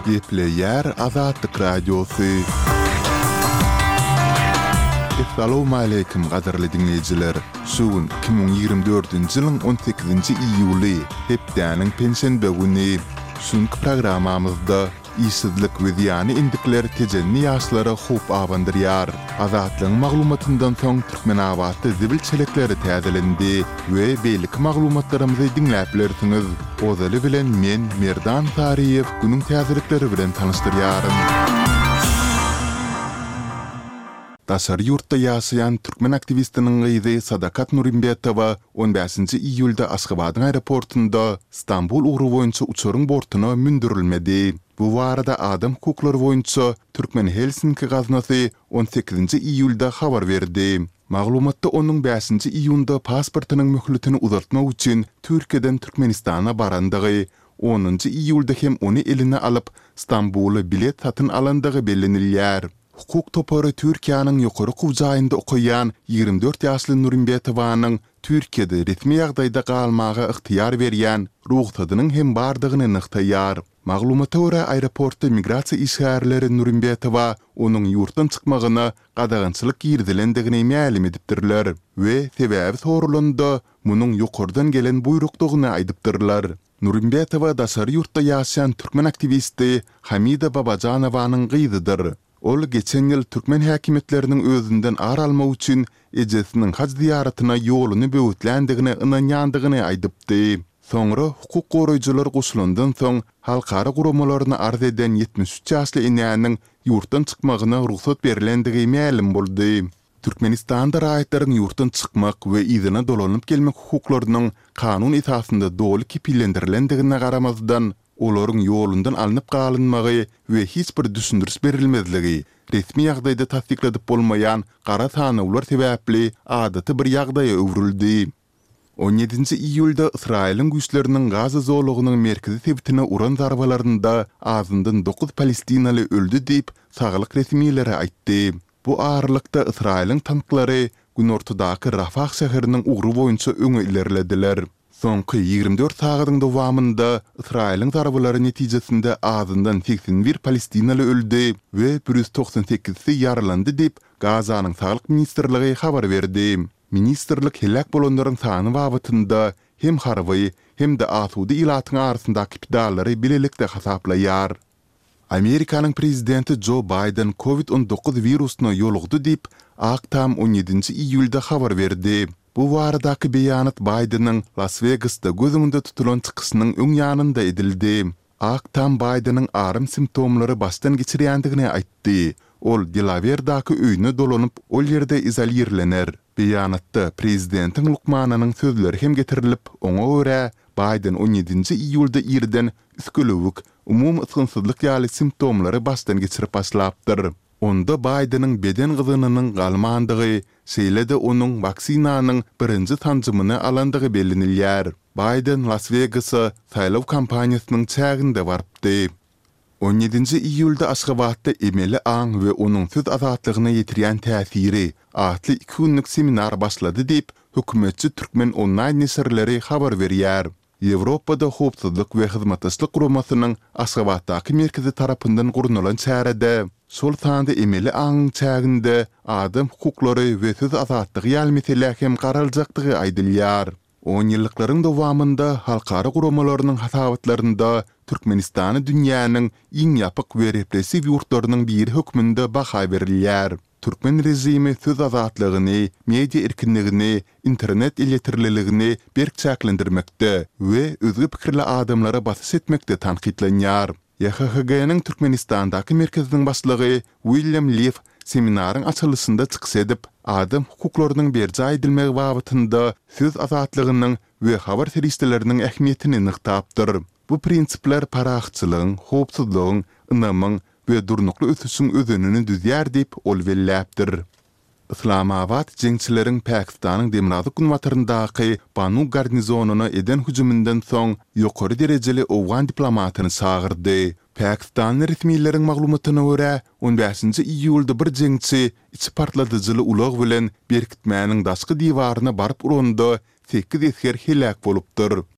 Gepleyer Azadlık Radyosu. Assalamu alaykum gaderli dinleyijiler. Şugun 2024-nji ýylyň 18-nji iýuly, hepdäniň pensiýa güni. Şuňky programamyzda işsizlik we ýany indikler tejenni ýaşlara hoop abandyrýar. Azatlyň maglumatyndan soň Türkmenabatda zibil çelekleri täzelendi we beýlik maglumatlarymyzy dinläp bilersiňiz. Ozaly bilen men Merdan Tariýew günüň täzelikleri bilen tanışdyrýarym. Taşary ýurtda ýaşaýan türkmen aktivistiniň gyzy Sadakat Nurimbetowa 15-nji iýulda Aşgabatyň aeroportunda Istanbul ugru boýunça uçaryň bortuna mündürilmedi. Bu warada adam hukuklary boýunça Türkmen Helsinki gaznasy 18-nji iýulda habar berdi. Maglumatda onuň 5-nji iýunda pasportynyň möhletini uzatmak üçin Türkiýeden Türkmenistana barandygy, 10-njy iýulda hem onu eline alyp Istanbuly bilet satyn alandygy bellenilýär. Hukuk topary Türkiýanyň ýokary gowjaýynda okuyan 24 ýaşly Nurimbetowanyň Türkiýede resmi ýagdaýda galmagy yktyýar berýän ruhsatynyň hem bardygyny nyktaýar. Maglumata görä aeroportda migrasiýa işgärleri Nurimbetowa onuň ýurtdan çykmagyna gadagançylyk girdilendigini ma'lum edipdirler we sebäbi sorulanda munyň ýokardan gelen buyrukdygyny aýdypdyrlar. Nurimbetowa daşary ýurtda ýaşaýan türkmen aktivisti Hamida Babajanowyň gyzydyr. Ol geçen ýyl türkmen häkimetleriniň özünden ar almak üçin ejesiniň haç ziýaratyna ýoluny böwütländigine ynanýandygyny aýdypdy. Soňra hukuk goraýjylar goşulandan soň halkara guramalaryna arz eden 73 ýaşly inäniň ýurtdan çykmagyna ruhsat berilendigi ma'lum boldy. Türkmenistanda raýatlaryň ýurtdan çykmak we ýzyna dolanyp gelmek hukuklarynyň kanun esasynda doly kepillendirilenddigine garamazdan olaryň ýolundan alınıp galynmagy we hiç bir düşündürüş berilmezligi, resmi ýagdaýda tasdikledip bolmaýan gara tanawlar sebäpli adaty bir ýagdaýa öwrüldi. 17-nji iýulda Israýlyň güýçleriniň Gaza zowlugynyň merkezi sebitine uran zarbalarynda azyndan 9 Palestinaly öldü diýip saglyk resmiýetleri aýtdy. Bu ağırlykda Israýlyň tanklary günortadaky Rafah şäheriniň ugru boýunça öňe ilerlediler. Soňky 24 sagatyň dowamında Israýlyň zarbalary netijesinde azyndan 81 Palestinaly öldü we 198-si ýaralandy diýip Gazanyň saglyk ministrligi habar berdi. Ministrlik helak bolanlaryň sany babatynda hem harby hem de asudy ilatyň arasyndaky pidallary bilelikde hasaplaýar. Amerikanyň prezidenti Joe Biden COVID-19 wirusyna ýolugdy diýip Aktam 17-nji iýulda habar berdi. Bu waradaky beýanat Bidenyň Las Vegasda gözüňde tutulan çykyşynyň öň ýanynda edildi. Aktam Bidenyň arym simptomlary başdan geçirýändigini aýtdy. Ol Delaware'daky öýüne dolanyp ol ýerde izolirlener. Beýanatda prezidentiň lukmananyň sözleri hem getirilip, oňa görä Biden 17-nji iýulda ýerden üskülewik, umum ysgynsyzlyk ýaly simptomlary başdan geçirip başlapdyr. Onda Bidenyň beden gyzynynyň galmandygy, şeýle-de onuň vaksinanyň birinji tanjymyny alandygy bellenilýär. Biden Las Vegas'a saýlaw kampaniýasynyň çäginde barpdy. 17-nji iýulda Aşgabatda emeli aň we onuň söz azatlygyna ýetirýän täsiri atly 2 günlük seminar başlady diýip hökümetçi türkmen online nesirleri habar berýär. Ýewropada howpsuzlyk we hyzmatdaşlyk guramasynyň Aşgabatdaky merkezi tarapyndan gurunulan çärede sol sanda emeli aň çäginde adam hukuklary we söz azatlygy ýaly meseleler hem garaljakdygy aýdylýar. 10 ýyllyklaryň dowamında halkara guramalarynyň hasabatlarynda Türkmenistany dünýäniň iň ýapyk we repressiw ýurtlarynyň biri hökmünde baha berilýär. Türkmen rejimi söz azatlygyny, media erkinligini, internet iletirliligini berkçäklendirmekde we özgü pikirli adamlara basyş etmekde tanqidlenýär. YHHG-nyň Türkmenistandaky merkeziniň başlygy William Leaf seminaryň açylışynda çykyş edip, adam hukuklarynyň berja edilmegi babatynda söz azatlygynyň we habar seriýetleriniň ähmiýetini nykdapdyr. Bu prinsipler paraxçylygyň, howpsuzlygyň, ynamyň we durnukly ösüşüň özününi düzýär diýip ol belläpdir. Islamabad jeňçileriň Pakistanyň Demirazy günwataryndaky Banu garnizonuny eden hüjümünden soň ýokary derejeli owgan diplomatyny çağırdy. Pakistan resmiýetleriň maglumatyna görä 15-nji iýulda bir jeňçi içi partladyjyly ulag bilen berkitmäniň daşky diýwaryna baryp uranda 8 esker helak bolupdyr.